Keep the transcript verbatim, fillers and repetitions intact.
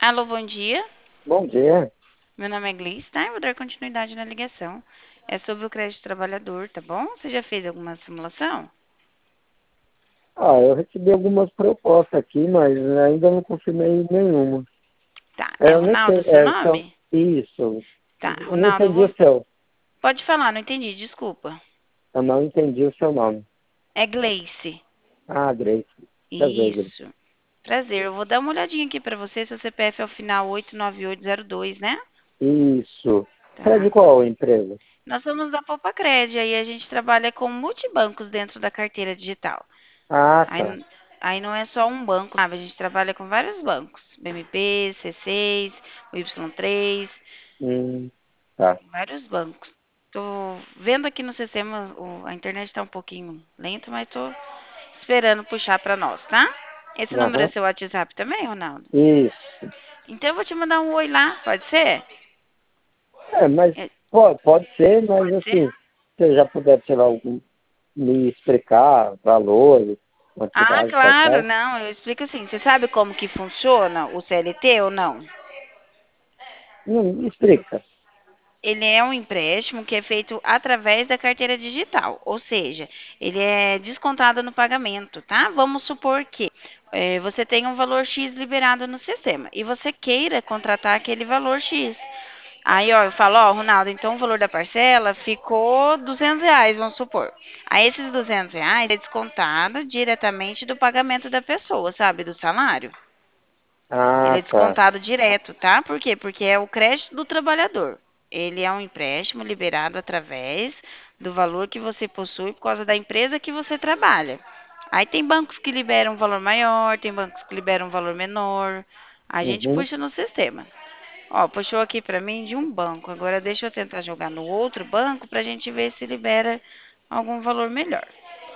Alô, bom dia. Bom dia. Meu nome é Gleice, tá? Eu vou dar continuidade na ligação. É sobre o crédito trabalhador, tá bom? Você já fez alguma simulação? Ah, eu recebi algumas propostas aqui, mas ainda não confirmei nenhuma. Tá. É, É eu nem Ronaldo sei, o seu é, são, nome? isso. Tá, Eu não Ronaldo, eu entendi vou. o seu. Pode falar, não entendi, desculpa. Eu não entendi o seu nome. É Gleice. Ah, Grace. Prazer, Grace. Isso. Prazer. Eu vou dar uma olhadinha aqui pra você. Seu C P F é o final oito nove oito zero dois, né? Isso. Você é de Tá. qual empresa? Nós somos da Poupa-Cred, aí a gente trabalha com multibancos dentro da carteira digital. Ah, Aí, tá. n- aí não é só um banco, sabe? A gente trabalha com vários bancos. B M P, C seis, o Y três, Hum, tá. vários bancos. Tô vendo aqui no sistema, o- a internet tá um pouquinho lenta, mas tô esperando puxar pra nós, tá? Esse número é Aham. seu WhatsApp também, Ronaldo? Isso. Então eu vou te mandar um oi lá, pode ser? É, mas É, pode, pode ser, mas pode ser? assim, se você já puder, sei lá, algum- me explicar valores, Ah, quantidade claro, total. não, eu explico assim. Você sabe como que funciona o C L T ou não? Não, me explica. Ele é um empréstimo que é feito através da carteira digital, ou seja, ele é descontado no pagamento, tá? Vamos supor que eh, você tenha um valor X liberado no sistema e você queira contratar aquele valor X. Aí, ó, eu falo, ó, Ronaldo, então o valor da parcela ficou duzentos reais, vamos supor. Aí esses duzentos reais é descontado diretamente do pagamento da pessoa, sabe, do salário. Ele Ah, é tá. descontado direto, tá? Por quê? Porque é o crédito do trabalhador. Ele é um empréstimo liberado através do valor que você possui por causa da empresa que você trabalha. Aí tem bancos que liberam um valor maior, tem bancos que liberam um valor menor. A gente Uhum. puxa no sistema. Ó, puxou aqui pra mim de um banco. Agora deixa eu tentar jogar no outro banco pra gente ver se libera algum valor melhor.